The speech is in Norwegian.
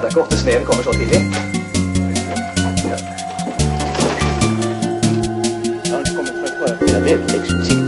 er ikke ofte sneen kommer så tidlig. Ja, det kommer fra Philadelphia,